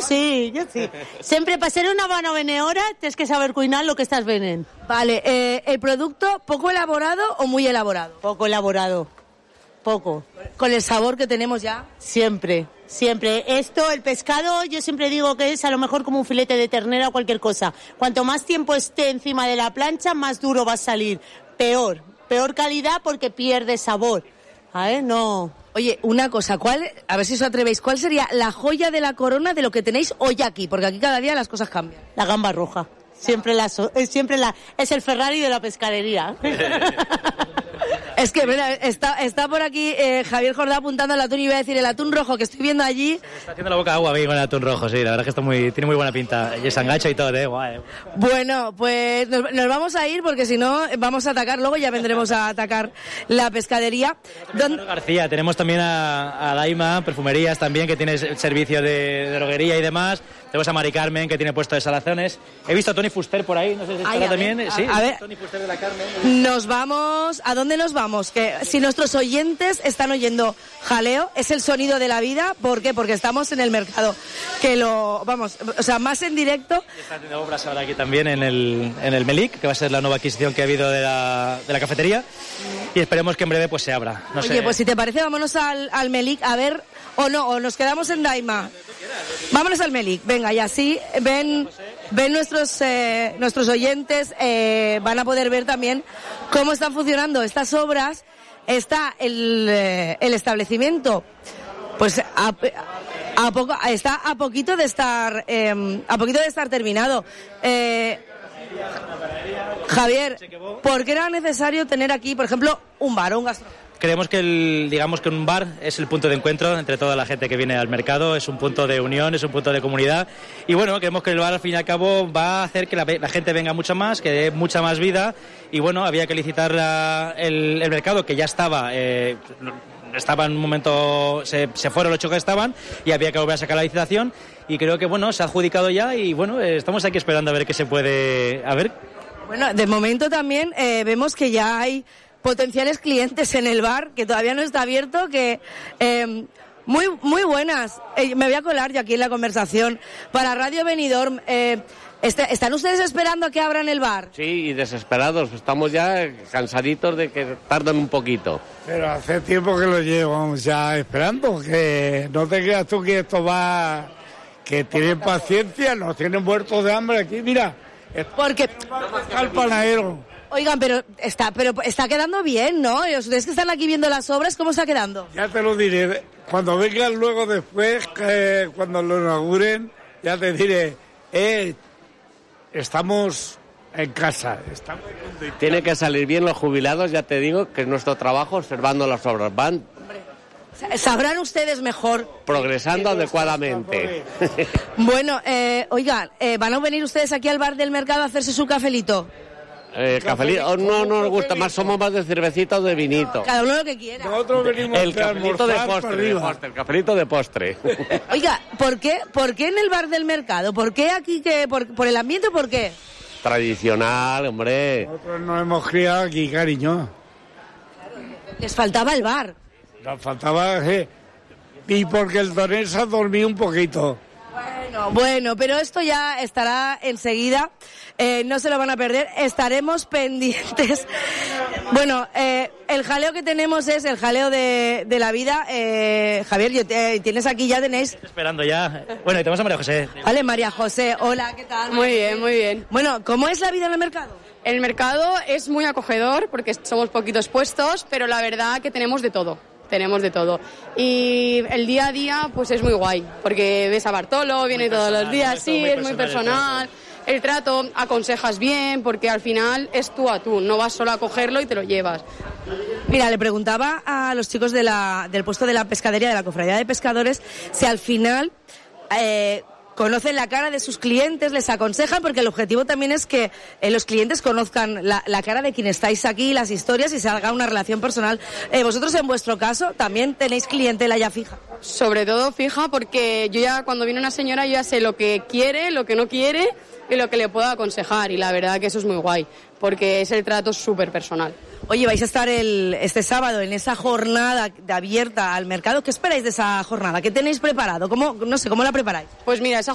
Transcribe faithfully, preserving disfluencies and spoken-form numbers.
sí, yo sí. Sempre per ser una bona venedora tens que saber cuinar lo que estás venent. Vale, eh, ¿el producto poco elaborado o muy elaborado? Poco elaborado, poco. Con el sabor que tenemos ya. Siempre, siempre. Esto, el pescado, yo siempre digo que es a lo mejor como un filete de ternera o cualquier cosa. Cuanto más tiempo esté encima de la plancha, más duro va a salir. Peor, peor calidad porque pierde sabor. A ver, no... Oye, una cosa, ¿cuál, a ver si os atrevéis, ¿cuál sería la joya de la corona de lo que tenéis hoy aquí? Porque aquí cada día las cosas cambian. La gamba roja. Siempre la, so, siempre la, es el Ferrari de la pescadería. Es que, mira, está, está por aquí eh, Javier Jordá apuntando al atún y iba a decir el atún rojo que estoy viendo allí. Se me está haciendo la boca agua a mí con el atún rojo, sí, la verdad es que está muy, tiene muy buena pinta. Y es angacho y todo, eh, guay. Bueno, pues nos, nos vamos a ir porque si no vamos a atacar, luego ya vendremos a atacar la pescadería. Don... García, tenemos también a, a Daima, perfumerías también, que tiene el servicio de, de droguería y demás. Tenemos a Mari Carmen, que tiene puesto de salazones. He visto a Tony Fuster por ahí, no sé si estará Ay, también. ver, sí, a, a ver, Tony Fuster de la Carmen. Nos vamos, ¿a dónde nos vamos? Que si nuestros oyentes están oyendo jaleo, es el sonido de la vida. ¿Por qué? Porque estamos en el mercado. Que lo, vamos, o sea, más en directo. Y está haciendo obras ahora aquí también en el, en el Melic, que va a ser la nueva adquisición que ha habido de la, de la cafetería. Y esperemos que en breve pues se abra. No Oye, sé. pues si te parece, vámonos al, al Melic a ver, o no, o nos quedamos en Daima. Vámonos al Melic, venga, y así ven, ven nuestros, eh, nuestros oyentes, eh, van a poder ver también cómo están funcionando estas obras. Está el, eh, el establecimiento, pues a, a poco, está a poquito de estar, eh, a poquito de estar terminado. Eh, Javier, ¿por qué era necesario tener aquí, por ejemplo, un bar o un gastronómico? Creemos que el, digamos que un bar es el punto de encuentro entre toda la gente que viene al mercado, es un punto de unión, es un punto de comunidad y bueno, creemos que el bar al fin y al cabo va a hacer que la, la gente venga mucho más, que dé mucha más vida y bueno, había que licitar la, el, el mercado que ya estaba... Eh, estaba en un momento, se, se fueron los ocho que estaban y había que volver a sacar la licitación y creo que bueno, se ha adjudicado ya y bueno, eh, estamos aquí esperando a ver qué se puede, a ver. Bueno, de momento también eh, vemos que ya hay potenciales clientes en el bar, que todavía no está abierto, que eh, muy muy buenas. Eh, me voy a colar yo aquí en la conversación. Para Radio Benidorm, eh, este, ¿están ustedes esperando a que abran el bar? Sí, y desesperados. Estamos ya cansaditos de que tardan un poquito. Pero hace tiempo que lo llevamos ya esperando, que no te creas tú que esto va... que tienen paciencia, nos tienen muertos de hambre aquí, mira. Porque... al panadero. Oigan, pero está, pero está quedando bien, ¿no? Ustedes que están aquí viendo las obras, ¿cómo está quedando? Ya te lo diré. Cuando vengan luego después, eh, cuando lo inauguren, ya te diré, eh, estamos en casa. Estamos... Tiene que salir bien los jubilados, ya te digo, que es nuestro trabajo observando las obras. Van... Sabrán ustedes mejor. Progresando adecuadamente. Bueno, eh, oigan, eh, ¿van a venir ustedes aquí al bar del mercado a hacerse su cafelito? Eh, cafelito, oh, no nos gusta más, somos más de cervecita o de vinito. Cada uno lo que quiera. Nosotros venimos el de cafelito de postre, de arriba. postre, el cafelito de postre. Oiga, ¿por qué, ¿por qué en el bar del mercado? ¿Por qué aquí? Que, por, ¿Por el ambiente o por qué? Tradicional, hombre. Nosotros nos hemos criado aquí, cariño. Les faltaba el bar. Nos faltaba... Eh, y porque el Donesa dormía un poquito. Bueno, bueno, pero esto ya estará enseguida, eh, no se lo van a perder, estaremos pendientes. Bueno, eh, el jaleo que tenemos es el jaleo de, de la vida. Eh, Javier, yo te, tienes aquí, ya tenéis... Estoy esperando ya. Bueno, y tenemos a María José. Vale, María José, hola, ¿qué tal? Muy bien, muy bien. Bueno, ¿cómo es la vida en el mercado? El mercado es muy acogedor porque somos poquitos puestos, pero la verdad que tenemos de todo. Tenemos de todo. Y el día a día, pues es muy guay, porque ves a Bartolo, viene todos los días, sí, es muy personal. El trato, aconsejas bien, porque al final es tú a tú, no vas solo a cogerlo y te lo llevas. Mira, le preguntaba a los chicos de la, del puesto de la pescadería, de la cofradía de pescadores, si al final... Eh, conocen la cara de sus clientes, les aconsejan, porque el objetivo también es que eh, los clientes conozcan la, la cara de quien estáis aquí, las historias y se haga una relación personal. Eh, vosotros, en vuestro caso, también tenéis clientela ya fija. Sobre todo fija, porque yo ya cuando viene una señora yo ya sé lo que quiere, lo que no quiere y lo que le puedo aconsejar, y la verdad que eso es muy guay, porque es el trato súper personal. Oye, vais a estar el, este sábado en esa jornada de abierta al mercado. ¿Qué esperáis de esa jornada? ¿Qué tenéis preparado? ¿Cómo, no sé, cómo la preparáis? Pues mira, esa